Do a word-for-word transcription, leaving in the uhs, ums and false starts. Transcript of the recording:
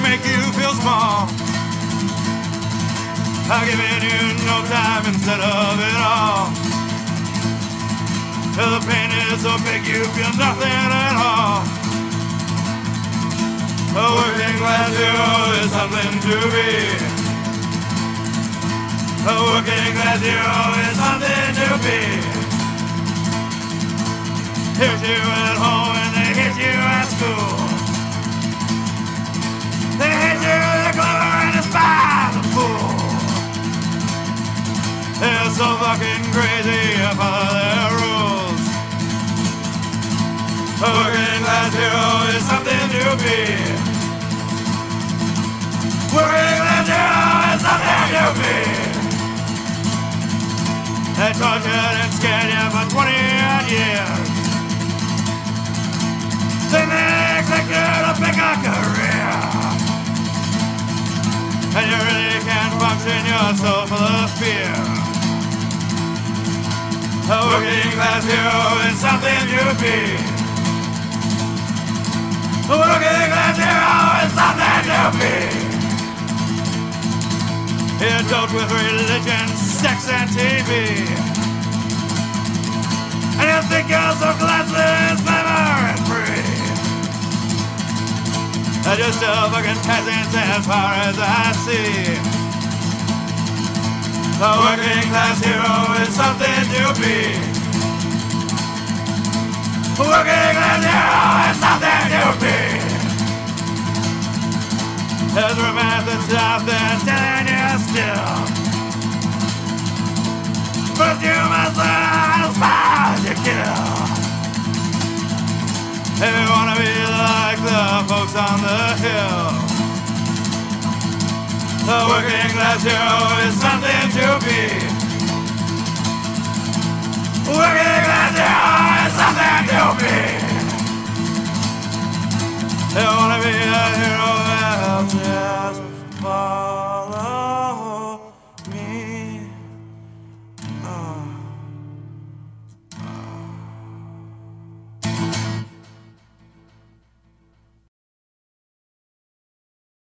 make you feel small. I've given you no time instead of it all. The pain is so big you feel nothing at all. A working class hero is something to be. A working class hero is something to be. Hit you at home and they hit you at school. They hit you with a clever and despise a fool. They're so fucking crazy to follow their rules. A working class hero is something to be. Working class hero is something to be. They tortured and scared you for twenty odd years. Then they expect you to pick a career. And you really can't function, you're so full of fear. A working class hero is something to be. A working class hero is something to be. You dealt with religion, sex and T V. And you think you're so classless, clever and free. They're just still fucking peasants as far as I see. The working class hero is something to be. The working class hero is something to be. There's romance that's out there telling you still. First you must learn as far as you kill. If you wanna be like the folks on the hill, the working class hero is something to be. Working class hero is something to be. You wanna be a hero that helps you fall.